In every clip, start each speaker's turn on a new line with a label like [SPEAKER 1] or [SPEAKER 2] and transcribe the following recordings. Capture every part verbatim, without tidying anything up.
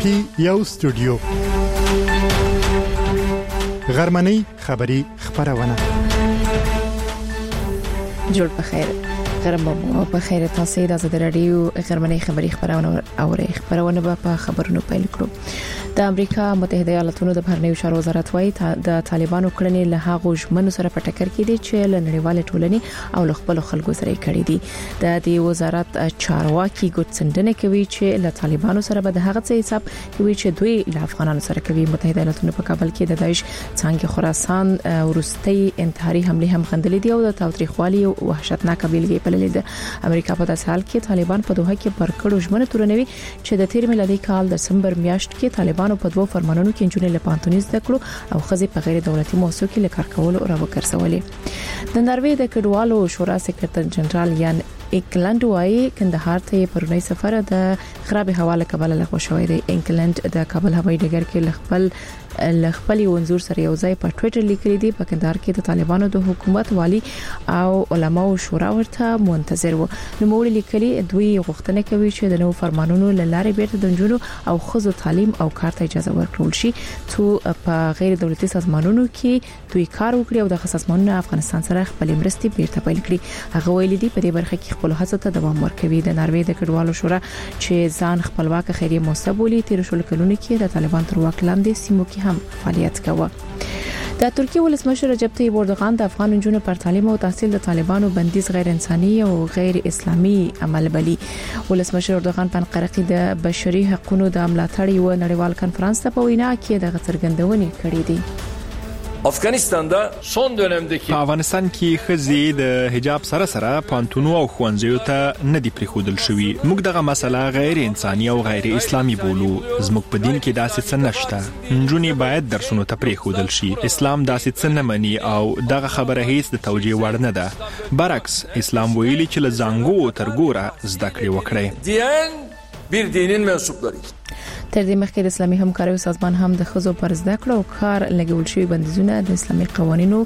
[SPEAKER 1] کې یو استودیو غرمنۍ خبری خبرونه
[SPEAKER 2] جوړ په خیر غرمه په خیر تاسو د زړه رادیو غرمنۍ خبری خبرونه اوري خبرونه په خبرونو پیل کړو د امریکا متحده ایالاتونو د بهرنیو چارو وزارت وايي د طالبانو کړنې له هغو ژمنو سره په ټکر کې دي چې له نړیوال ټولنې او له خپل خلکو سره کړي دي د دې وزارت چارواکي ګوتڅندنه کوي چې له طالبانو سره به د هغه څه حساب کوي چې دوی له افغانانو سره کوي. متحده ایالاتونو په کابل کې د داعش څنګه خراسان ورستي انتحاري حمله هم غندلې دي او د تاوتریخوالي او وحشتناک بیلګې پللې ده. امریکا په داسې حال کې طالبان په دوحه کې پر کړو ژمنه تورنوي چې د تیر میلادي کال د دسمبر میاشت کې طالبان په دوه فرمانونو کې انجونې له پانتونیز د کړو او خزي په غیر دولتي موسسو کې لکار کول او راوکرسولې. د ناروې د کډوالو شورا سکرټر جنرال یان انګلند وايي کندهار ته پرونی سفر د خراب حواله کابل لغوه شوې دی. انګلند د کابل هوایي ډګر کې خپل لخپل منظور سره یو ځای په ټوئیټر لیکلي دی په کندهار کې د طالبانو د حکومت والی او علماو شورا ورته منتظر وو. نو موږ لیکلي دوی غوښتنه کوي چې د نو فرمانونو لاره بیرته د جنونو او خزو تعلیم او کار ته اجازه ورکړل شي چې په غیر دولتي سازمانونو کې دوی کار وکړي او د سازمانونو افغانستان سره خپل مرستې بیرته پیل کړي. هغه ویلي دی په دې برخه کې خپل هڅو ته دوام ورکوي. د ناروې د کډوالو شورا چې ځان خپلواک خیریه موسسه بولي تیر شل کلونو کې د طالبان تر واک لاندې سیمو کې هم فعالیت کوي. د ترکیه ولسمشر رجب طیب اردوغان د افغان نجونو پر تعلیم او تحصیل د طالبانو بندیز غیر انساني او غیر اسلامي عمل بلی. ولسمشر اردوغان په انقره کې د بشري حقوقو د ملاتړ یو نړیوال کانفرنس ته په وینا کې د غڅرګندونې کړې دي.
[SPEAKER 3] افغانستاندا son dönemdeki
[SPEAKER 4] په افغانستان کې خزي د حجاب سره سره پانتونو او خوانځیو ته نه دی پریخودل شوی. موږ دغه مسله غیر انساني او غیر اسلامي بولو. زموږ په دین کې داسې څه نشته. نجونې باید درسونو ته پریخودل شي. اسلام داسې څه نه مني او دغه خبره هیڅ د توجیه وړ نه ده. برعکس اسلام ویلي چې له زنګو تر ګوره زده کړې وکړي.
[SPEAKER 3] diyen bir dinin mensupları.
[SPEAKER 2] تر دې مخکې د اسلامي همکارۍ سازمان هم د خزو پر زده کړو او کار لګول شوی بندیزونه د اسلامي قوانینو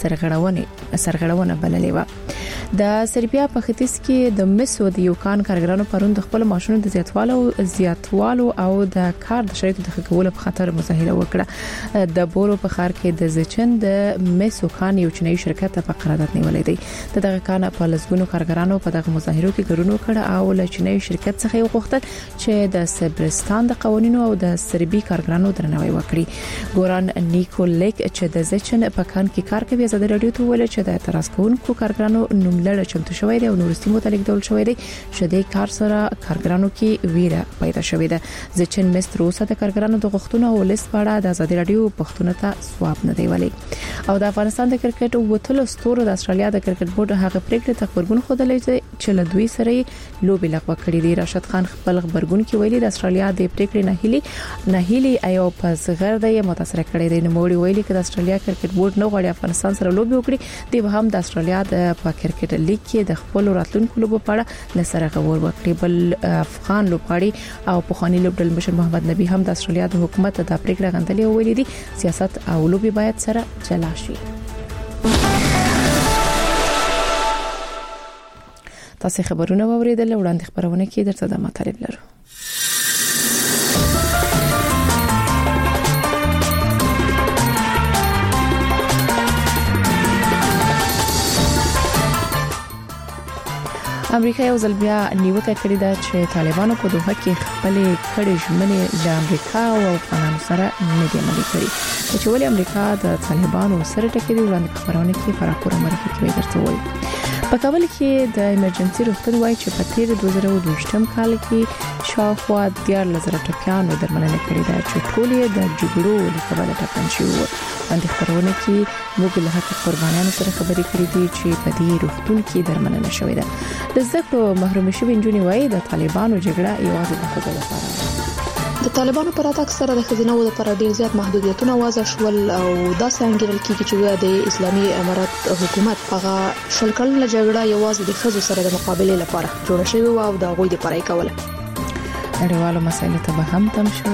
[SPEAKER 2] سرغړونه سرغړونه بللې و. د سربیا په ختیځ کې د مسو د یوکان کارګرانو پرون د خپل ماشونو د زیاتوالو زیاتوالو او د کار د شرایطو د ښه کولو په خاطر مظاهره وکړه. د بورو په ښار کې د زچن د مسو کان یو چینایي شرکت په قرارداد نیولې دی. دغه کان په لسګونو کارګرانو په دغه مظاهرو کې ګډون وکړ او له چینایي شرکت څخه یو غوښتل چې د سبرستان د قوانینو او د سربي کارګرانو درناوی وکړي. ګوران نیکولیک چې د زچن په کان کې کار کوي زده رادیو ته ویل چې د اعتراض کوونکو کارګرانو نوملړ چمتو شوی دی او نورستي متعلق ډول شوی دی چې د کار سره کارګرانو کې ویره پیدا شوې ده. زچن مستر اوسه د کارګرانو د غوښتنو او لیست په اړه د ازادي رادیو پښتون ته سواب نه دی ولی. او د افغانستان د کرکټ وټل ستورو د استرالیا د کرکټ بورډ هغه پریکړه ته خبرګون خوده چې له دوی سره لوبي لغوه کړې دي. راشد خان خپل خبرګون کې ویلي د استرالیا د پریکړې نه هلي نه هلي ایو په صغر د متاثر کړي دي. نو موږ ویلي چې د استرالیا کرکټ بورډ نو غواړي افغانستان سره لوبي وکړي. دی هم د استرالیا د کرکټ لیګ کې د خپل راتلونکو لوبو په اړه لسره غوړ وکړي. بل افغان لوبغاړي او پخوانی لوبډل مشر محمد نبی هم د استرالیا د حکومت د پریکړه غندلې ویلي دي سیاست او لوبي باید سره جلا شي. تاسو خبرونه واوریدل وړاندې خبرونه کې درته د مطالب لرو. امریکا یو ځل بیا نیوکه کړې ده چې طالبانو په دوحه کې خپل کړي ژمنې د امریکا او افغانانو سره نه دي عملي کړې. چې ولې امریکا د طالبانو سره ټکرې وړاندې خبرونه کې فراخوره مرکه کوي درته وایي. په کابل کې د ایمرجنسي روغتون وایي چې په تیر دوه زره دوه ویشتم کال کې شاوخوا دیارلس زره ټپیانو درملنه کړې ده چې ټول یې د جګړو له کبله ټپيان شوي وو. باندې خبرونه کې موږ له حق قربانیانو سره خبرې کړې دي چې په دې روغتون کې درملنه شوې ده. د زده کړو محروم شوي نجونې وایي د طالبانو جګړه یوازې د خپل لپاره
[SPEAKER 5] د طالبانو پر اتاک سره د خزینه او لپاره ډیر زیات محدودیتونه وضع شول او دا څنګه کېږي چې د اسلامي امارات حکومت هغه شل کلنه جګړه یوازې د خزو سره د مقابله لپاره جوړه شوې او د غوي د پرای کوله.
[SPEAKER 2] نړیوالو مسایلو ته به هم تم شو.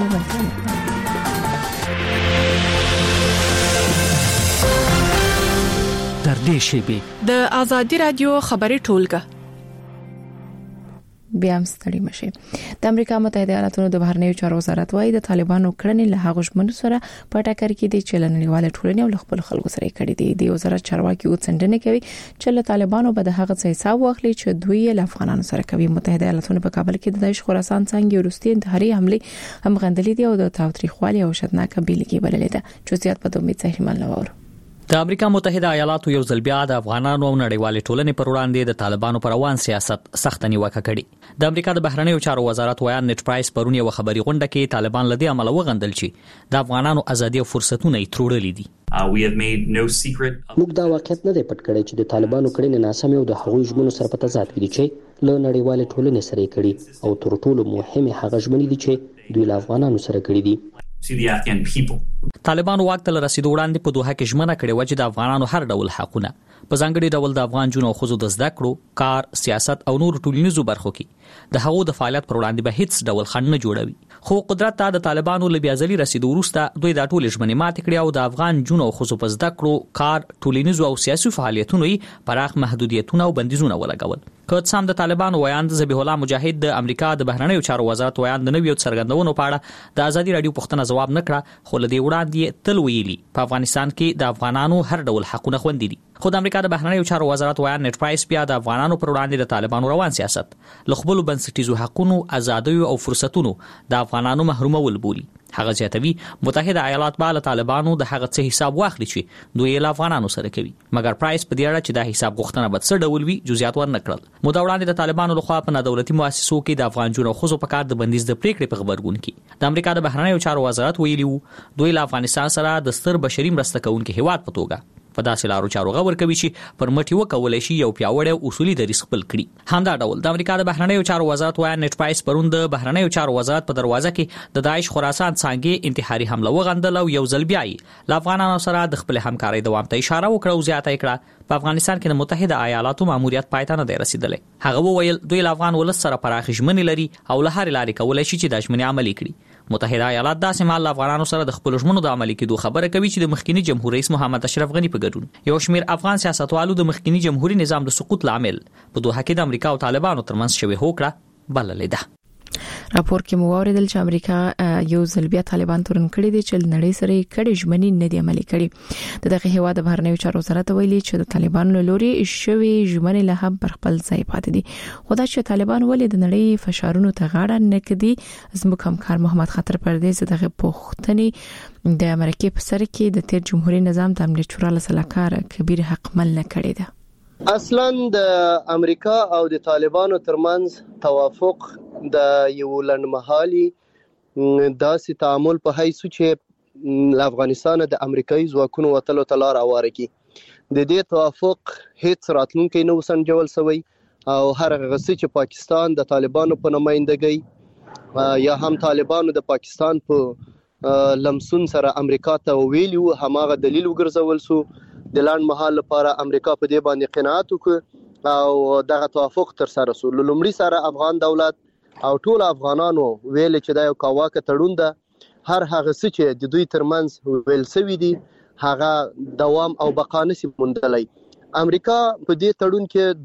[SPEAKER 6] در دې شیبه
[SPEAKER 7] د ازادي رادیو خبري ټولګه
[SPEAKER 2] بیا هم ستړي مشي. د امریکا متحده ایالاتونو د بهرنیو چارو وزارت وايي د طالبانو کړنې له هغه ژمنو سره په ټکر کې دي چې لنډیواله ټولنې او خپل خلکو سره کړي دي. د وزارت چارواکي او څنډنه کوي چې له طالبانو به د هغه څه حساب واخلي چې دوی له افغانانو سره کوي. متحده ایالاتونو په کابل کې د داعش خراسان څنګه وروستي انتحاري حمله هم غندلې دي او د تاوتریخوالي او شتناک بیلګې بللې ده. چې زیات په امید صحیح مل نور
[SPEAKER 6] د امریکا متحده ایالاتو یو ځل بیا د افغانانو او نړیوالې ټولنې پر وړاندې د طالبانو پر روان سیاست سخت نیوکه کړې. د امریکا د بهرنیو چارو وزارت ویان نت پرایس پرون یو خبري غونډه کې طالبان لدی عمل وغندل چې د افغانانو ازادي او فرصتونه یې تروړلې دي.
[SPEAKER 7] موږ دا واقعیت نه دی پټ کړی چې د طالبانو کړنې ناسمې او د هغوی ژمنو سره په تضاد کې دي چې له نړیوالې ټولنې سره یې کړي او تر ټولو مهمه هغه ژمنې دي چې دوی له افغانانو سره کړي دي.
[SPEAKER 6] طالبانو واک ته رسیدو وړاندې په دوحه کې ژمنه کړې و چې د افغانانو هر ډول حقونه په ځانګړي ډول د افغان جنو خزو د زده کړو، کار، سیاست او نور ټولنیزو برخو کې د هغو د فعالیت پر وړاندې به هیڅ ډول خنډ نه جوړوي. خو قدرت ته د طالبانو له بیازلي رسیدو وروسته دوی د ټول ژمنې ماتې کړې او د افغان جنو خزو په زده کړو، کار، ټولنیزو او سیاسي فعالیتونو یې پراخ محدودیتونه او بندیزونه ولګول. که څه هم د طالبانو ویاند ذبیح الله مجاهد د امریکا د بهرنیو چارو وزارت ویاند د نویو څرګندونو په اړه د ازادي رادیو پوښتنه ځواب نه کړه، خو له دې وړاندې تل ویلي په افغانستان کې د افغانانو هر ډول حقونه خوندي دي. خو د امریکا د بهرنیو چارو وزارت ویاند نت پرایس بیا د افغانانو پر وړاندې د طالبانو روان سیاست له خپل بنسټیزو حقونو، ازادیو او فرصتونو د افغانانو محرومول بولي. هغه ځاتوي متحده ایالات به له طالبانو د هغه څه حساب واخلي چې دوی له افغانانو سره کوي. مګر پرایس په دې اړه چې دا حساب غوښتنه به څه ډول وي جزئیات ورنه کړل. مو دا وړاندې د طالبانو لخوا په نادولتي مؤسسو کې د افغان جنو خزو په کار د بندیز د پریکړې په خبرګون کې د امریکا د بهرنیو چارو وزارت ویلي وو دوی له افغانستان سره د ستر بشري مرسته کوونکي هیواد په توګه په داسې لارو چارو غور کوي چې پر مټي وکولای شي یو پیاوړی اصولي دریځ خپل کړي. همدا ډول د امریکا د بهرنیو چارو وزارت وایي نت پرایس پرون د بهرنیو چارو وزارت په دروازه کې د داعش خراسان څنګه انتحاري حمله وغندل او یو ځل بیا له افغانانو سره د خپل همکارۍ دوام ته اشاره وکړه او زیاته کړه په افغانستان کې د متحده ایالاتو ماموریت پایته نه دی رسیدلی. هغه وویل دوی له افغان ولس سره پراخ ژمنې لري او له هر لارې کولای شي چې د ژمنې عملي کړي. متحده ایالات داسې مال افغانانو سره د خپل ژمنو د عملي کېدو خبره کوي چې د مخکینی جمهور رئیس محمد اشرف غنی په ګډون یو شمېر افغان سیاستوالو د مخکینی جمهوریت نظام د سقوط لامل په دوحه کې د امریکا او طالبانو ترمنځ شوې هوکړه بللې ده.
[SPEAKER 2] راپور کې مو اوریدل چې امریکا یو ځل بیا طالبان تورن کړی دي چې نړۍ سره کډې ژمنې نه دي عملي کړي. د دغه هیواد د بهرنیو چارو وزارت ویلي چې د طالبانو له لوري شوی ژمنې له هم پر خپل ځای پاتې دي. خو دا چې طالبان ولې د نړۍ فشارونو ته غاړه نه کړي زموږ همکار محمد خاطر پردیس دغه پوښتنې د امریکا په سر کې د تیر جمهوریت نظام د امنیت شورا له سلاکار کبیر حق مل نه کړی ده.
[SPEAKER 8] اصلا د امریکا او د طالبانو ترمنځ توافق د یو لنډمهالي داسې تعامل په حیث چې افغانستان د امریکایي ځواکونو وتلو ته لار هواره کړي د دې توافق هیڅ راتلونکی نه وسنجول شوی او هر هغه څه چې پاکستان د طالبانو په نمائندګۍ یا هم طالبانو د پاکستان په لمسون سره امریکا ته ویلي وو هماغه دلیل وګرځول شو. د لاند مهال لپاره امریکا په دې باندې قناعت وکړ او دغه توافق تر سره شو. لومړی سره افغان دولت او ټول افغانانو ویل چې دا یو کاواکه تړون ده. هر هغه څه چې د دوی ترمنځ ویل شوی دي هغه دوام او بقا نشي موندلی. امریکا په دې تړون کې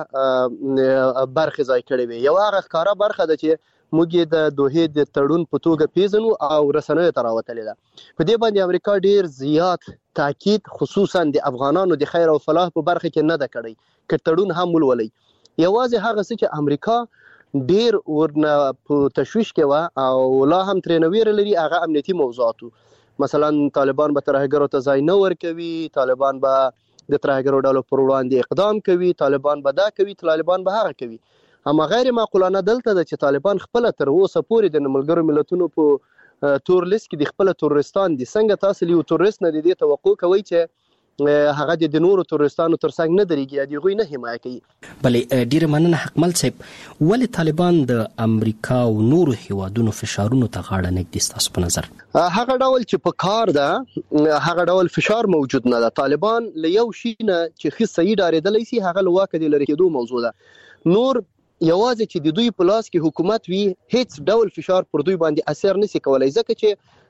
[SPEAKER 8] دوه برخې ځای کړې وي. یو هغه ښکاره برخه ده چې موږ د دوه د تړون په توګه پیژنو او رسنیو ته راوتلې ده. په دې باندې امریکا ډیر زیات تاکید خصوصا د افغانانو د خیر او فلاح په برخه کې نه ده کړی. که تړون هم ولولي یوازې هغه څه چې امریکا ډیر ورنه په تشویش کې و او لا هم ترې نویر لري هغه امنیتي موضوعاتو. مثلا طالبان به ترهګرو ته ځای نه ورکوي، طالبان به د ترهګرو ډلو پر وړاندې اقدام کوي، طالبان به دا کوي، طالبان به هغه کوي. اما غیر معقولانه دلته ده چې طالبان خپل تر اوسه پورې د ملګرو ملتونو په تور لیست کې د خپل تورستان دي. څنګه تاسو یو تورست نه د دې توقع کوي چې هغه د نورو تورستانو ترڅنګ نه درېږي د غوي نه حمایت کوي.
[SPEAKER 7] بلې ډیره مننه حکمل صاحب. ولې طالبان د امریکا او نورو هیوادونو فشارونو ته غاړه نه ږدي تاسو په نظر؟
[SPEAKER 8] هغه ډول چې په کار ده هغه ډول فشار موجود نه ده. طالبان له یو شي نه چې خي صحیح ډارېدلی سي هغه له واکه د لرې کېدو موضوع ده. نور یوازې چې د دوی په لاس کې حکومت وي هیڅ ډول فشار پر دوی باندې اثر نشي کولای ځکه چې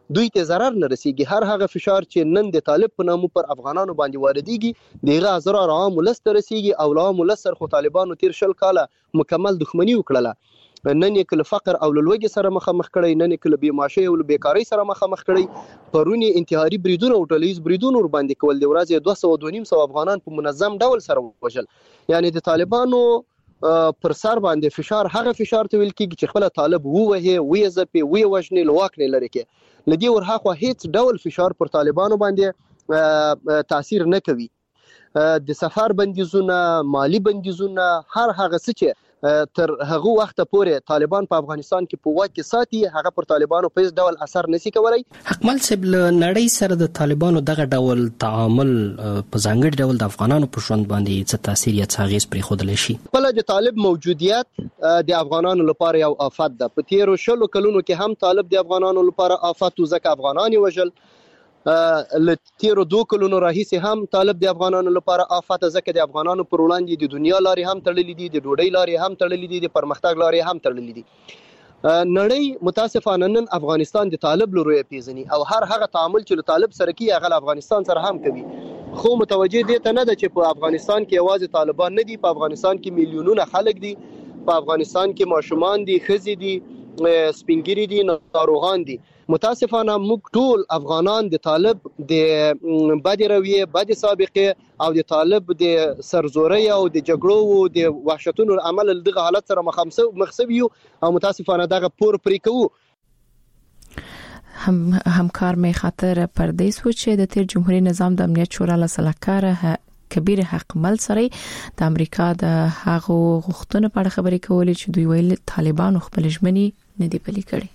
[SPEAKER 8] دوی ته ضرر نه رسیږي. هر هغه فشار چې نن د طالب په نامه پر افغانانو باندې واردېږي دغه ضرر عام ولس ته رسیږي او عام ولس سره خو طالبانو تیر شل کاله مکمل دښمنی وکړله. نن یې کله فقر او لوږې سره مخامخ کړی، نن یې کله بېماشۍ او بیکارۍ سره مخامخ کړی، پرون یې انتحاري بریدونه او ټولیز بریدونه ورباندې کول، د ورځې دوه سوه دوه نیم سوه افغانان په منظم ډول سره ووژل. یعنې د طالبانو پر سر باندې فشار هغه فشار ته ویل کېږي چې خپله طالب ووهې، ویې ځپې، ویې وژنې، له واک نه لرې کړي. له دې ورهاخوا هېڅ ډول فشار پر طالبانو باندې تاثیر نه کوي. د سفر بندیزونه، مالی بندیزونه، هر هغه څه چې تر هغه وخت پورې طالبان په افغانستان کې په واک کې ساتي هغه پر طالبانو په هیڅ ډول اثر نشي کولای.
[SPEAKER 7] حکمل صاحب له نړۍ سره د طالبانو دغه ډول تعامل په ځانګړي ډول د افغانانو په ژوند باندې څه تاثیر یا څه اغیز پرېښودلی شي؟
[SPEAKER 8] خپله د طالب موجودیت د افغانانو لپاره یو آفت ده. په تیرو شلو کلونو کې هم طالب د افغانانو لپاره آفت و، ځکه افغانان یې وژل. له تیرو دوه کلونو راهیسې هم طالب د افغانانو لپاره آفت، ځکه د افغانانو پر وړاندې د دنیا لارې هم تړلې دي، د ډوډۍ لارې هم تړلې دي، د پرمختګ لارې هم تړلې دي. نړۍ متاسفانه نن افغانستان د طالب له رویه پیژني او هر هغه تعامل چې له طالب سره کوي هغه افغانستان سره هم کوي. خو متوجه دي ته نه ده چې په افغانستان کې یوازې طالبان نه دي، په افغانستان کې میلیونونه خلک دي، په افغانستان کې ماشومان دي، ښځې دي، سپینګیري دي، ناروغان دي. متاسفانه موږ ټول افغانان د طالب د بد رویه، بد سابقه او د طالب د سرزورۍ او د جګړو او د وحشتونو عمل دغه حالت سره مخ یو او متاسفانه دغه پور پرې کوو.
[SPEAKER 2] هم همکار می خاطر پردیس و چې د تیر جمهوریت نظام د امنیت شورا له سلاکاره کبیر حقمل سره د امریکا د هغو غوښتنو په اړه خبرې کولې چې دوی ویل طالبانو خپل ژمنې نه دی پلي کړې.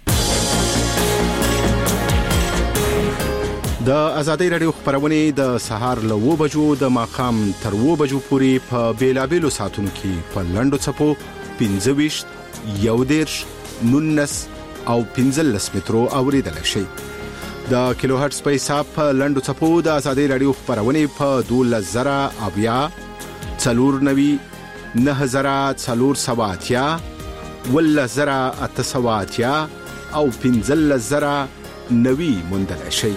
[SPEAKER 9] د ازادي رادیو خبرونه د سهار له و بجو د ماقام تر و بجو پورې په بیلابېلو ساتونو کې په لندو چپو پنځه ویشت، یو دیرش، نونس او پنځلس مترو اوریدل شي. د کیلو هرتز په حساب په لندو چپو د ازادي رادیو خبرونه په دولس زره اویا، څلور نوي، نه زره څلور سوه اتیا، ولس زره اته سوه اتیا او پنځلس زره نوي موندل شي.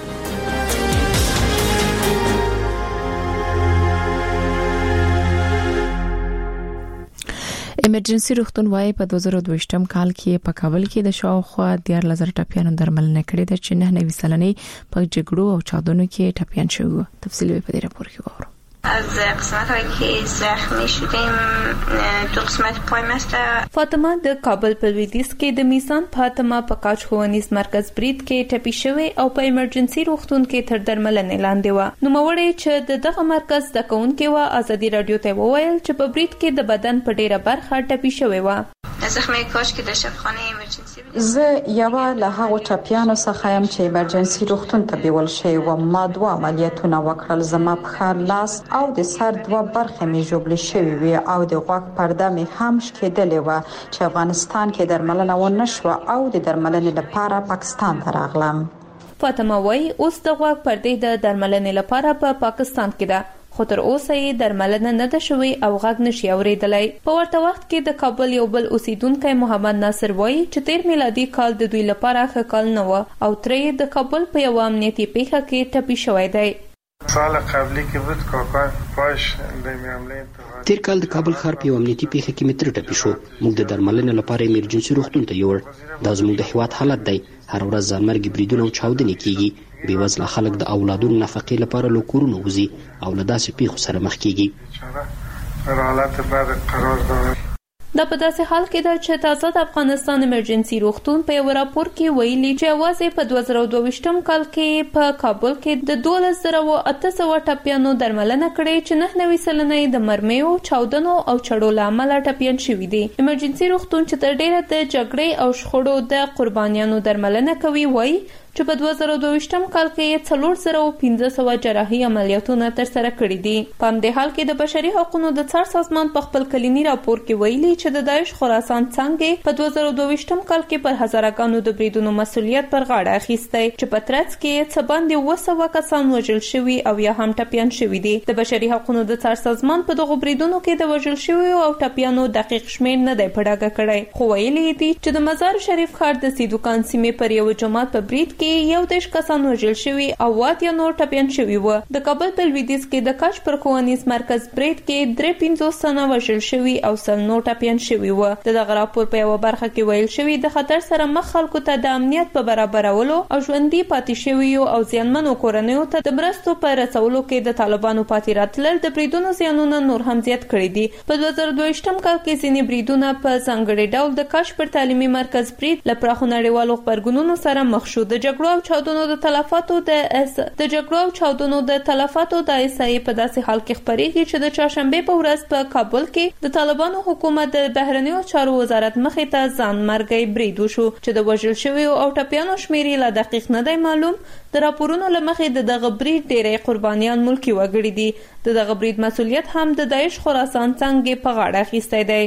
[SPEAKER 2] ایمرجنسي روغتون وايي په دوه زره دوه ویشتم کال کې په کابل کې د شاوخوا دیار لزر ټپیانو درملنه کړې ده چې نه نوي سلنې په جګړو او چاودنو کې ټپیان شوی. تفصیل په دې راپور کې وګورئ.
[SPEAKER 10] از قسمت هایی که زخمی شدیم دو قسمت پای مسته.
[SPEAKER 11] فاطمه د کابل په لویدیځ کې د میزان فاطمه په کاج ښوونیز مرکز برید کې ټپي شوی او په ایمرجنسي روغتون کې تر درملنې لاندې و. نو موري چې د دغه مرکز د کونکو و ازادي رادیو ته وویل چې په برید کې د بدن په ډیره برخه ټپي شوی و.
[SPEAKER 10] زخمی کاش کې د شفاخانه ایمرجنسي
[SPEAKER 12] زه یو له هغو ټپیانو څخه یم چې ایمرجنسي روغتون ته بیول شوی و. ما دوه عملیاتونه وکړل، زما په لاس او د سر دوه برخې مې جوړې شوې وي او د غوږ پرده مې هم شکېدلې و چې افغانستان کې درملنه ونه شوه او د درملنې لپاره پاکستان ته راغلم.
[SPEAKER 11] فاطمه وايي اوس د غوږ پردې د درملنې لپاره په پا پاکستان کې ده، خو تر اوسه یې درملنه نه ده شوې او غږ نشي اورېدلی. په ورته وخت کې د کابل یو بل اوسیدونکی محمد ناصر وايي چې تیر میلادي کال د دوی لپاره ښه کال نه و او ترې د کابل په یو امنیتي پیښه کې ټپي شوی دی.
[SPEAKER 13] سال قبلی که بود کاکا پاش د
[SPEAKER 7] تیر کال د کابل ښار په یو امنیتي پیښه کې متر ټپي شو. موږ د درملنې لپاره ایمرجنسي روغتون ته یوړ. دا زموږ د هیواد حالت دی. هر ورځ ځانمرګي بریدونه او چاودنې کیږي. بېوزله خلک د اولادونو نفقې لپاره له کورونو وځي او له داسې پیښو سره مخ کیږي.
[SPEAKER 13] در حالت بد قرار دارد.
[SPEAKER 11] دا په داسې حال کې ده چې تازه د افغانستان ایمرجنسي روغتون په یو راپور کې ویلي چې یوازې په دوه زره دوه ویشتم کال کې په کابل کې د دولس زره اته سوه ټپیانو درملنه کړې چې نه نوي سلنې د مرمیو، چاودنو او چړو له امله ټپیان شوي دي. ایمرجنسي روغتون چې تر ډیره د جګړې او شخړو د قربانیانو درملنه کوي وایي چې په دوه زره دوه ویشتم کال کې څلور زره پنځه سوه جراحي عملیاتونه ترسره کړي دي. په همدې حال کې د بشري حقوقو د څار سازمان په خپل کلینی راپور کې ویلي چې د داعش خراسان څنګه په دوه زره دوه ویشتم کال کې پر هزارهګانو د بریدونو مسؤلیت پر غاړه اخیستی چې په ترڅ کې څه باندې اووه سوه کسان وژل شوي او یا هم ټپیان شوي دي. د بشري حقوقو د څار سازمان په دغو بریدونو کې د وژل شویو او ټپیانو دقیق شمېر نه دی په ډاګه کړی، خو ویلي دي چې د مزار شریف ښار د سیدوکان سیمې پر یو جماعت په برید کې یو دیش کسان وژل شوي او واته نور ټپيان شوي و. د کابل په لویدیځ کې د کاش پر ښوونیز مرکز برید کې درې پنځوس تنه وژل شوي او سل نور ټپيان شوي و. دغه راپور په یو برخه کې ویل شوی د خطر سره مخ خلکو ته د امنیت په برابرولو او ژوندۍ پاتې شوي او ځانمنو کورنیو ته د مرستو په رسولو کې د طالبانو پاتې راتلل د بریدونو زیانونه نور هم زیات کړي دي. په دوه زره دوه کال کې ځینې بریدونه په ځانګړي ډول د کاش پر تعلیمي مرکز برید له پراخو نړیوالو خبرګونونو سره مخ شو. د جګړو او چاودنو د تلفاتو د اس د جګړو او چاودنو د تلفاتو د اسای په داسې حال کې خبرېږي چې د چهارشنبه په ورځ په کابل کې د طالبانو حکومت د بهرنیو چارو وزارت مخې ته ځان مرګي برید وشو چې د وژل شویو او ټپيانو شمیر لا دقیق نه دی معلوم. د راپورونو لمخې د دغه برید ډېرې قربانیان ملکی وګړي دي. د دغه برید مسؤلیت هم د داعش خراسان څنګه په غاړه اخیستی دی.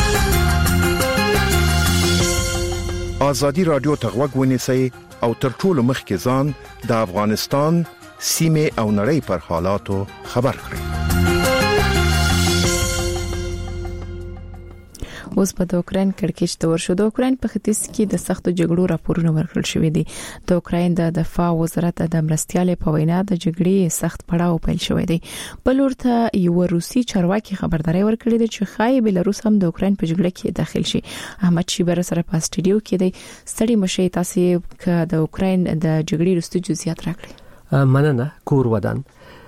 [SPEAKER 14] آزادی رادیو ته غوږ ونیسئ او تر ټولو مخکې ځان د افغانستان سیمې او نړۍ پر حالاتو خبر کړئ.
[SPEAKER 2] اوس په د اوکرين کړکېچ د ورشو د اوکرين په ختیځ کې د سختو جګړو راپورونه ورکړل شوې دي. د اوکرين د دفاع وزارت د مرستيالې په وینا د جګړې سخت پړاو پیل شوی دی. بل ورته یو روسي چارواکي خبرداري ورکړې ده چې خای بلاروس هم د اوکرين په جګړه کې داخل شي. احمد شیبر سره په استډیو کې دی. ستړي مشي تاسو ک د اوکرين د جګړې وروسته جزئیات راکړي.
[SPEAKER 15] مننه کور ودان.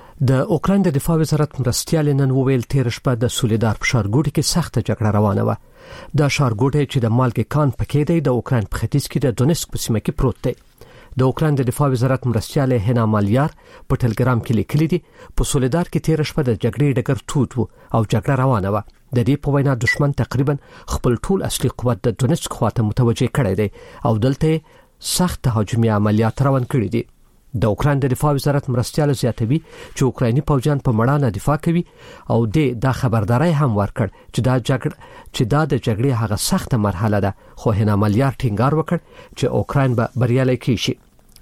[SPEAKER 15] د اوکرين د دفاع وزارت مرستيال نن وویل تیر شپه د سولیدار په ښارګوټي کې سخته جګړه روانه و. دا ښارګوټی چې د مالګې کان پکې دی د اوکرين په ختیځ کې د دونیسک په سیمه کې پروت دی. د اوکرين د دفاع وزارت مرستيال هنا مالیار په ټلګرام کې لیکلي دي په سولیدار کې تیر شپه د جګړې ډګر توت و او جګړه روانه و. د دې په وینا دشمن تقریبا خپل ټول اصلي قوت د دونیسک خواته متوجه کړی دی او دلته سخت هجومي عملیات روان کړي دي. د اوکرين د دفاع وزارت مرستيال زیاتوي چې اوکرایني پوځیان په مړانه دفاع کوي او د دا خبرداري هم ورکړ چې دا جګړه چې دا د جګړې هغه سخته مرحله ده. خو هنا مالیار ټینګار وکړ چې اوکراین به بریالي کیږي.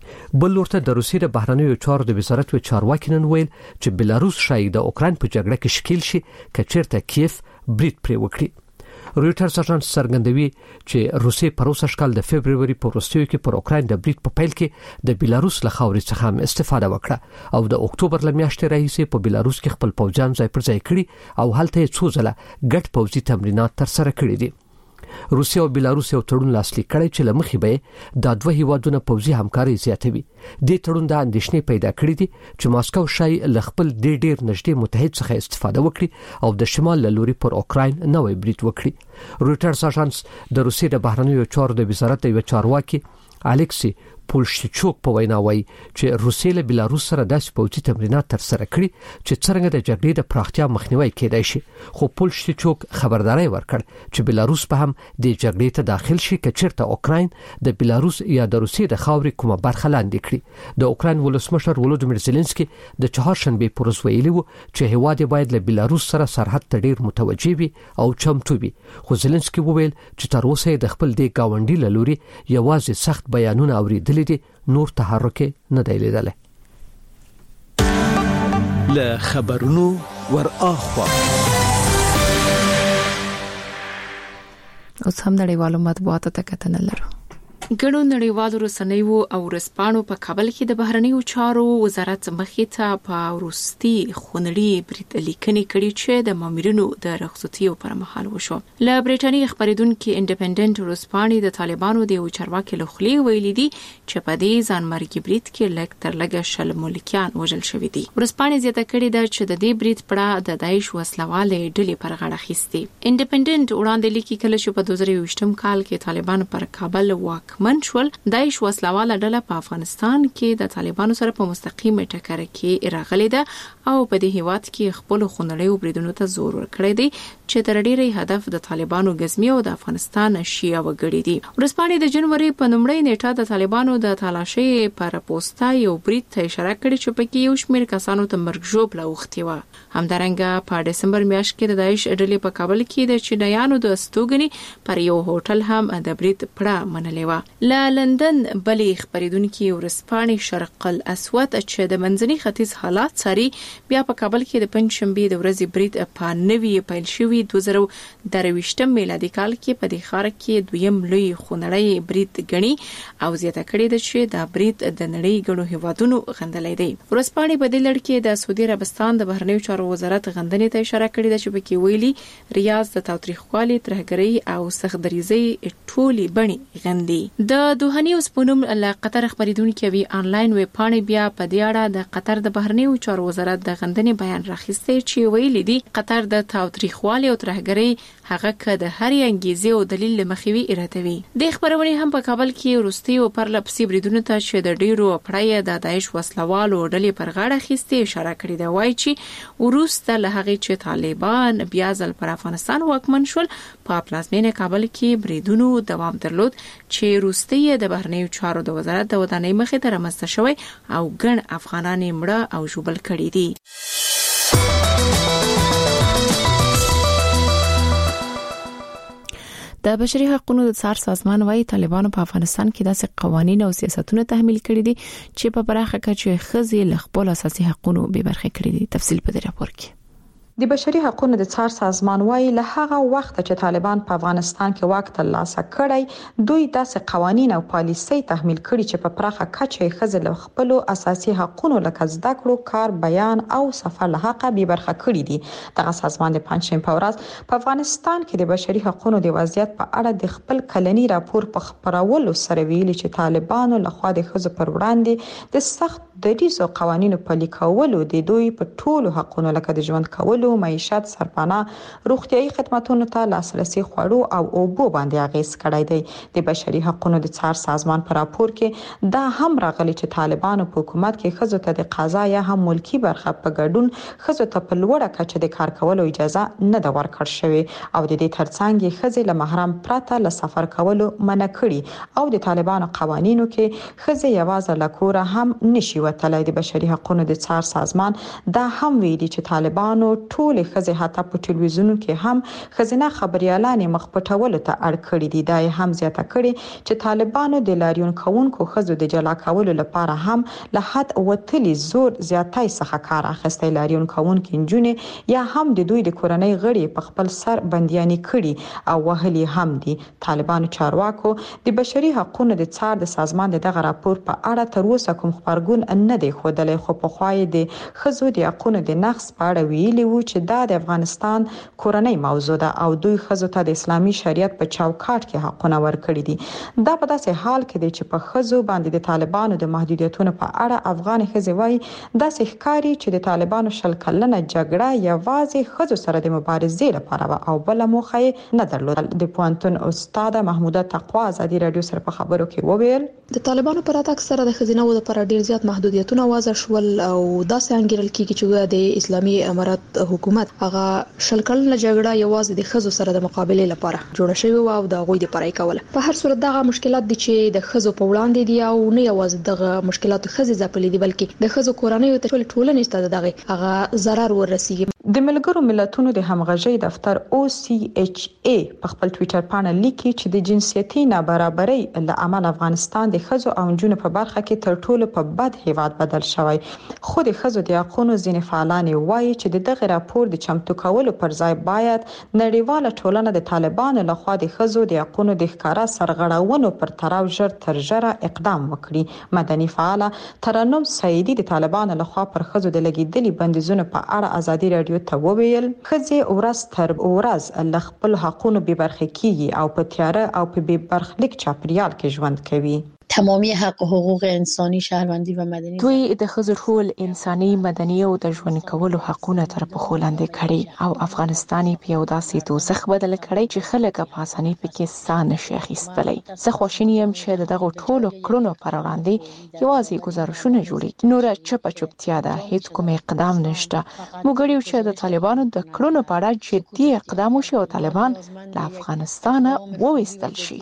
[SPEAKER 15] بل ورته د روسیې د بهرنیو چارو د وزارت و چارواکي نن ویل چې بلاروس شاید د اوکراین په جګړه کې شکیل شي کچېرته کیف برید پرې وکړي. رويټرز اژانس څرګندوي چې روسیې په روسي شکل د فبرवरी په وروستیو کې پر اوکراین د برید په پیل کې د بلاروس له خاورې څخه استفاده وکړه او د اکتوبر له میاشتې راهیسې په بلاروس کې خپل پوځیان ځای پر ځای کړي او هلته څو ځله ګډ پوځي تمرینات ترسره کړي دي. روسیا او بلاروس یو تړون لاسلیک کړی چې لمخې به د دوه هیوادونو پوځي همکاري زیاتوي. د تړون د اندېښنې پیدا کړې دي چې ماسکو شای ل خپل ډېر ډېر نږدې متحد څخه استفاده وکړي او د شمال له لوري پر اوکراین نوې برید وکړي. رويټرز اژانس د روسیې د بهرنیو چارو د وزارت یو چارواکي الکسی پولشچوک په وینا وایي چې روسیې له بلاروس سره داسې پوځي تمرینات ترسره کړي چې څنګه د جګړې د پراختیا مخنیوي کېدای شي. خو پولشچوک خبرداري ورکړ چې بلاروس به هم د جګړې ته داخل شي که چیرته اوکراین د بلاروس یا د روسیې د خاورې کومه برخه لاندې کړي. د اوکراین ولسمشر ولودیمیر زيلنسکي د چهارشنبه په ورځ ویلي و چې هیواد باید له بلاروس سره سرحد ته ډیر متوجي وي او چمتو وي. خو زيلنسکي وویل چې تر اوسه د خپل د گاونډي له لوري یوازې سخت بیانونه اوریدل دي نور تحرک نه دی لیدل.
[SPEAKER 16] له خبرونو ور اخوا
[SPEAKER 2] اوس هم نړیوالو مطبوعاتو ته کتنه لرو. ګڼو نړیوالو رسنیو او ورځپاڼو په کابل کې د بهرنیو چارو وزارت مخې ته په وروستي خونړي برید لیکنې کړي چې د مامورینو د رخصتیو پر مهال وشو. له برېټانیا خبرېدونکو انډیپندنت ورځپاڼې د طالبانو د یو چارواکي لخوا ویلي دي چې په دې ځانمرګي برید کې لږ تر لږه شل ملکیان وژل شوي دي. ورځپاڼې زیاته کړې ده چې د دې برید پړه د داعش وسلوالې ډلې پر غاړه اخیستي. انډیپندنت وړاندې لیکي کله چې په دوه زره یوولسم کال کې طالبان پر کابل واک منشول داعش وسلواله ډله په افغانستان کې د طالبانو سره په مستقیمه ټکر کې راغلي ده او په دې هیواد کې خپل خونړیو بریدونو ته زور ورکړی دی چې تر ډیره هدف د طالبانو غزمي او د افغانستان شیعه وګړي دي. ورځپاڼې د جنوري په لومړۍ نیټه د طالبانو د تلاشي پر پوسټا یو برید ته اشاره کړې چې پکې یو شمېر کسانو ته مرګ ژوبله وختي و. همدارنګه په دسمبر میاشت کې د داعش ډلې په کابل کې د چینایانو د استوګنې پر یو هوټل هم د برید پړه منلې و. له لندن بلې خبرېدونکو ورځپاڼې شرق الاسود چې د منځني ختیځ حالات ساري بیا په کابل کې د پنځشنبه د ورځې برید په نوي پیل شوی دوه زره درویشتم میلادي کال کې په دې ښار کې دویم لوی خونړی برید غني او زیاته کړې ده چې دا برید د نړۍ ګڼو هیوادونو غندلې دی. ورسپانې په دې لړ کې د سعودي عربستان د بهرنیو چارو وزارت غندنې ته اشاره کړې ده چې پکې ویلي ریاض د تاوتریخوالي ترهګرۍ او سختدریزي ټولي بڼي غندي. د دوهني اوسپونم له قطر خبرېدونکو وی انلاین ویب پاڼې بیا په دې اړه د قطر د بهرنیو چارو وزارت د غندنې بیان راخیسته چې ویلي دي قطر د تاوتریخوالي او ترهګرۍ هغه که د هر انګیزه او دلیل لمخوي اراتوي. د خبرونه هم په کابل کې روستي او پرلپسې بریدونو ته چې د ډیرو پړای د داعش وسلوالو ډلې پر غاړه خسته اشاره کړې ده وایي چې وروسته له هغه چې طالبان بیا ځل پر افغانستان واکمن شول په پلازمینه کابل کې بریدونو دوام درلود چې روستي د بهرنیو چارو د وزارت د ودانۍ مخې ته رامنځته شوی او ګڼ افغانان مړه او ژوبل کړي دي. د بشري حقوقو د څار سازمان وايي طالبانو په افغانستان کې داسې قوانين او سیاستونه تحمیل کړي دي چې په برخه کې چې خزي ل خپل اساسي حقوقو به برخه کړي دي. تفصیل په دې راپور کې.
[SPEAKER 12] د بشري حقوقو د څار سازمان وايي له هغه وخت چې طالبان په افغانستان کې واک ترلاسه کړی دوی داسې قوانين او پالیسي تحمیل کړي چې په پراخه کچه خزل خپل اساسي حقوقو لکه زده کړو، کار، بیان او سفر له حق به برخه کړي دي. دغه سازمان د پنځشنبه په ورځ په افغانستان کې د بشري حقوقو د وضعیت په اړه د خپل کلنی راپور په خبرولو سره ویلي چې طالبانو له خوا د خزو پر وړاندې د سخت دریزو قوانینو پلي کولو د دوی په ټولو حقوقو لکه د ژوند کولو، معیشت، سرپناه، روغتيایي خدماتو ته لاسرسي خوړو او اوبو باندې اغیز کړی دی. د بشري حقوقو د څار سازمان په راپور کې دا هم راغلي چې طالبانو په حکومت کې خزو ته د قضا یا هم ملکی برخه په ګډون خزو ته په لوړه کچه د کار کولو اجازه نه ده ورکړل شوې او د دې ترڅنګ خزي له محرم پرته له سفر کولو منع کړي او د طالبانو قوانینو کې خزي یوازې له کور هم نشي وتلای. د بشري حقوقو د څار سازمان دا هم ویلي چې طالبانو ټول خزي حتی په ټلویزیون کې هم خزینه خبريالان مخ پټولو ته اړ کړی دي. دا هم زیاته کړي چې طالبانو د لاریون کوونکو خزو د جلا کولو لپاره هم له حد وتلی زور زیاتای څخه کار اخیستی. لاریون کوونکو نجونې یا هم د دوی د کورنۍ غړي په خپل سر بندياني کړي او وهلي هم دي. طالبانو چارواکو د بشري حقوقو د څار د سازمان دغه راپور په اړه تر اوسه کوم خبرګون نه دی خوده خو په خوای د خزو د حقوقو د نقص په اړه ویلي و چې دا د افغانستان کورنۍ موضوع ده او دوی خزو ته د اسلامي شریعت په چوکاټ کې حقونه ورکړي دي. دا په داسې حال کې دی چې په خزو باندې د طالبانو د محدودیتونو په اړه افغان خزي وایي داسې ښکاری چې د طالبانو شل کلنه جګړه یوازې خزو سره د مبارزې لپاره او بل موخه نه درلود. د پوانتون استاد محموده تقوا ازادي رادیو سره په خبرو کې وویل
[SPEAKER 5] د طالبانو پر اتاک سره د خزینه و لپاره ډیر زیات محدودیتونه وضع شول او داسې انګیرل کیږي چې د اسلامي امارات حکومت هغه شل کلنه جګړه یوازې د خزو سره د مقابله لپاره جوړه شوې و او د غوي د پرای کوله. په هر صورت دغه مشکلات دي چې د خزو په وړاندې دي او نه یوازې دغه مشکلات خزي ځپلې دي بلکې د خزو کورنۍ ته ټول ټولنې ستاسو دغه هغه zarar ورسیږي.
[SPEAKER 12] د ملګرو ملتونو د همغږي دفتر او سی ایچ ای په خپل ټوئیټر باندې لیکي چې د جنسيتي نابرابرۍ له امله افغانستان د خزو او نجونو په برخه کې تر ټولو په بد هیواد بدل شوی. خو د خزو د حقوقو ځینې فعالان وایي چې دغه راپور د چمتو کولو پر ځای باید نړیواله ټولنه د طالبانو لخوا د خزو د حقوقو د ښکارا سرغړونو پر تراو ژر تر ژره اقدام وکړي. مدني فعال ترنم سعیدی د طالبانو لخوا پر خزو د لګیدلي بندیزونو په اړه ازادي رادیو ته وویل خزي ورځ تر ورځ ل خپل حقوقو به برخه کیږي او په تیاره او په بې برخلیک چاپریال کې ژوند کوي.
[SPEAKER 17] تمامی حق و حقوق انسانی شهروندی و مدنی
[SPEAKER 2] دوی د ښځو ټول انساني مدني او د ژوند کولو حقونه تر پخو لاندې کړي او افغانستان په یو داسې دوزخ بدل کړي چې خلک په اسانۍ پکې سان نشي اخیستلی. زه خوشحال یم چې دغه ټولو کړنو پر وړاندې یوازې گزارشونه جوړي. نور چپ چپتیا ده، هیڅ کوم اقدام نشته. موږ غواړو چې د طالبانو د کړنو په اړه جدي اقدام وشي او طالبان له افغانستان وویستل شي.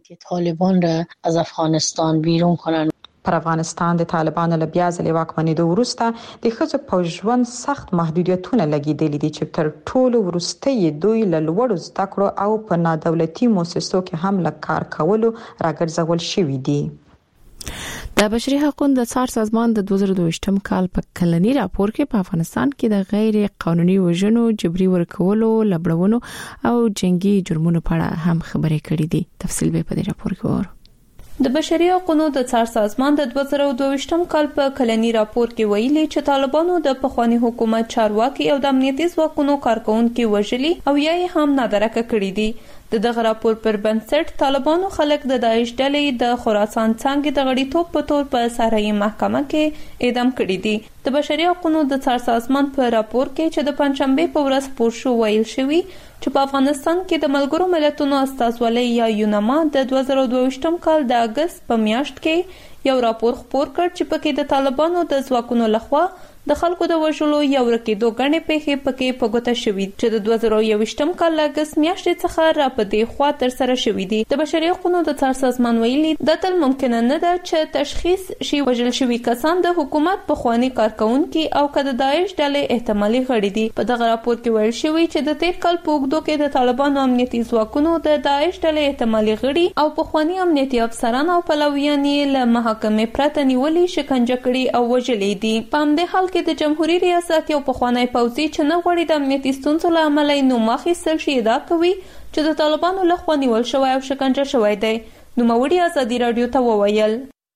[SPEAKER 17] طالبان را از افغانستان بیرون کنن.
[SPEAKER 12] پر افغانستان د طالبانو له بیا ځلې واکمنېدو وروسته د ښځو په ژوند سخت محدودیتونه لګېدلي دي چې تر ټولو وروسته دوی له لوړو زده کړو او په نادولتي مؤسسو کې هم له کار کولو راګرځول شوي دي.
[SPEAKER 2] د بشري حقوقو د څار سازمان د دوه زره دوه کال په کلنی راپور کې په افغانستان کې د غیر قانوني وژنو، جبري ورکولو، لبړونو او جنگي جرمونو په اړه هم خبرې کړې دي. تفصیل به په دې راپور کې وره.
[SPEAKER 11] د بشري حقوقو د څار سازمان د دوه زره دوه کال په کلنی راپور کې ویلي چې طالبانو د پخوانی حکومت چارواکي او د امنیتي ځواکونو کارکونکو وژلي او یا یې هم نادرکه کړی دي. د دغه راپور پر بنسټ طالبانو خلک د داعش ډلې د خراسان څنګه د غړیتوب په تور په سرای محکمه کې اعدام کړي دي. د بشري حقوقو د څار سازمان په راپور کې چې د پنځشنبه په ورځ پور شو ویل شوی چې په افغانستان کې د ملګرو ملتونو استازولۍ یا یونما د دوه زره دوه کال د اگست په میاشت کې یو راپور خپور کړ چې پکې د طالبانو د ځواکونو لخوا د خلکو د وژلو یا ورکېدو غنې پیښې پکې په ګوته شوې چې د دوه زره یو کال اگست میاشتې څخه را پدې خوا تر سره شوې دي. د بشري حقوقو د څار سازمان ویلي دا تل ممکن نه ده چې تشخیص شي وژل شوی کسان د حکومت په خواني کارکونکو او کده داعش ډلې احتمالي غړي دي. په دغه راپور کې ویل شوی چې د تیر کال په وګړو کې د طالبانو امنیتي ځواکونو د داعش ډلې احتمالي غړي او په خواني امنیتي افسران او پلویان یې له محاکمې پرته نیولې، شکنجه کړي او وژلې دي. په همدې حال کې د جمهوریت ریاست یو پخوانی پوځي چې نه غواړي د امنیتي ستونزو له امله نو ماخیستل شي ادعا کوي چې د طالبانو له خوا نیول شوی او شکنجه شوی دی. نو موري ازادي رادیو ته وویل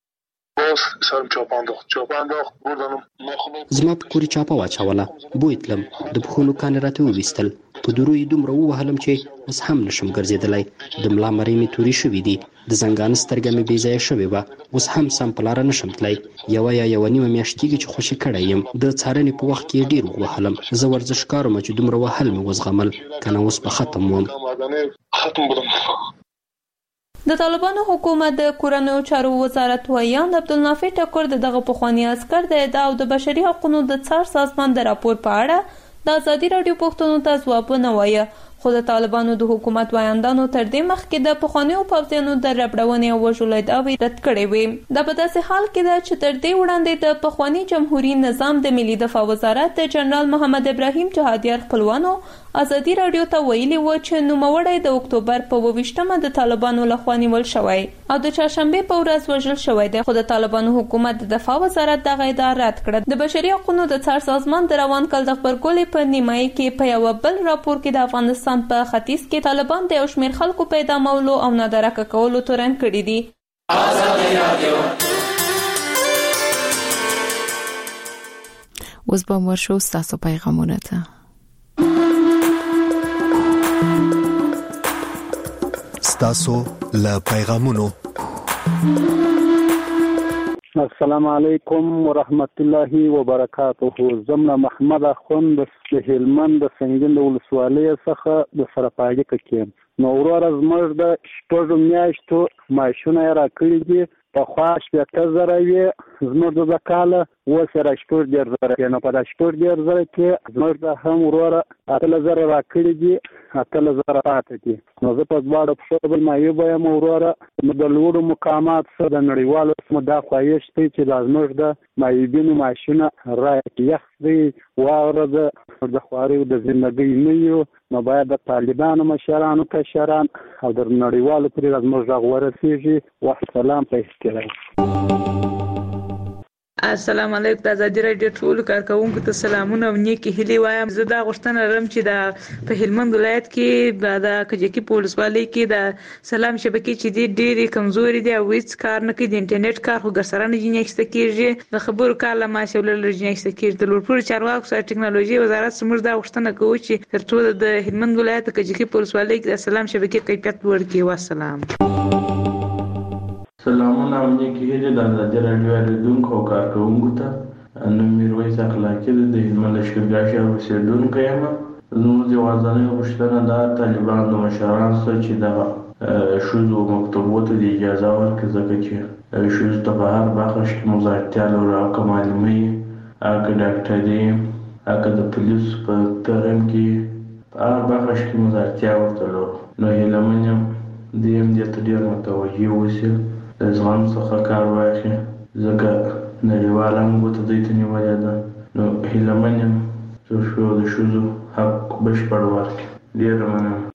[SPEAKER 7] زما په کوري چاپه واچوله، بوی تلم، د پخونو کان راته وویستل، په دروي دومره ووهلم چې اوس هم نشم ګرځېدلی، د ملا مرۍ مې تورې شوي دي، د زنګانه سترګه مې بې ځایه شوې وه، اوس هم سم په لاره نشم تللی، یوه یا یوه نیمه میاشت کېږي چې خوشې کړی یم، د څارنې په وخت کې ډېر ووهلم، زه ورزشکار وم چې دومره وهل مې وزغمل، که نه اوس به ختم وم.
[SPEAKER 11] د طالبانو حکومت د کورنیو چارو وزارت ویاند عبدالنافع ټکر د دغه پخوانی عسكر د ادعا او د بشري حقوقو د څار سازمان د راپور په اړه د ازادي رادیو پښتنو ته ځواب نه وایي. خو د طالبانو د حکومت وایاندانو تر دې مخکې د پخوانیو پوځیانو د ربړونې او وژلو ادعاوې رد کړې وې. دا په داسې حال کې ده چې تر دې وړاندې د پخوانی جمهوریت نظام د ملي دفاع وزارت د جنرال محمد ابراهیم جهادیار خپلوانو ازادي رادیو ته ویلي و چې نوموړی د اکتوبر په اوویشتمه د طالبانو لخوا نیول شوی او د چهارشنبه په ورځ وژل شوی دی. خو د طالبانو حکومت د دفاع وزارت دغه ادعا رد کړه. د بشري حقوقو د څار سازمان د روان کال د خبرګولې په نیمایي کې په یو بل راپور کې د افغانستان په ختیځ کې طالبان د یو شمېر خلکو په اعدامولو او نادرکه کولو تورن کړي دي. ازادي رادیو
[SPEAKER 2] اوس به ورشو ستاسو پیغامونه ته.
[SPEAKER 18] ستاسو له پیغامونو.
[SPEAKER 19] السلام علیکم ورحمت الله وبرکاته. زمنا محمد اخوند د هلمند د سنگین د ولسوالۍ څخه د سرپاږه کې نو ورور زموږ د شپږو میاشتو ماشونه را کړی دي په خواش په تزره وي زموږ د کاله اوس را شپږ ډیر زره نه په شپږ ډیر زره کې زموږ د هم ورور اتل زره را کړی دي اتل زره پاتې دي. نو زه په دواړو په بل ما یو به مورور د لوړو مقامات سره د نړیوالو سمدا خوایش ته چې د زموږ د مایبینو ماشونه را یخ دی واوره د خواري د ژوندۍ نه یو نو باید د طالبانو مشرانو کشران او د نړیوالو پرې زموږ غوړسیږي. والسلام په احترام.
[SPEAKER 20] السلام علیکم. د ازادي رادیو ټول کارکونکو ته سلامونه او نیکی هیلې وایم. زه دا غوښتنه لرم چې د په هلمند ولایت کې د کجکی پولیسوالۍ کې د سلام شبکې چې دي ډېری کمزوري دي او هیڅ کار نه کوي. د انټرنیټ کار خو ګرسره نه جنیکسته کیږي، د خبرو کار له ماسه ولر جنیکسته کیږي. د لوړپوړي چارواکو سره ټکنالوژي وزارت سمور دا غوښتنه کوي چې تر ټولو د هلمند ولایت کجکی پولیسوالۍ کې د سلام شبکې کیفیت لوړ کړي. والسلام.
[SPEAKER 21] سلامونه او نیکی هیلې د ازادي رادیو اوریدونکو او کارکوونکو ته. نوم میرویس اخلاقي د هلمند لښکرګاه ښار اوسېدونکی یم. زموږ یوازینۍ غوښتنه دا طالبان د مشرانو څخه چې د ښځو مکتبو ته د اجازه ورکړي، ځکه چې ښځو ته په هر بخش کې مزاحمتیا لرو، که معلمۍ، که ډاکټري، که د پولیسو په ترم کې، په هر بخش کې مزاحمتیا ورته لرو. نو هیله من یم دوی هم دې ته ډېر متوجه اوسي، د زغم څخه کار واخلي، ځکه نړیواله هم ګوته دوی ته نیولې ده. نو هیله من یم چې د ښځو حق بشپړ ورکړي. ډېره مننه.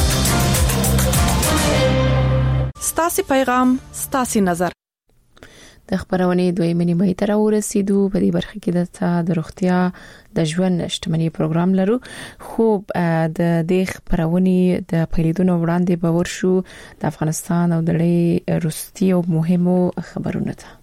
[SPEAKER 22] ستاسې پیغام ستاسې نظر.
[SPEAKER 2] د خبرونې دویمه نیمه تر ورسېدو. په دې برخه کې د روغتیا د ژوند شتمنۍ پروګرام لرو، خو د دې خبرونې د پیلېدونو وړاندې باور شو د افغانستان او د نړۍ روستي او مهمو خبرونو ته.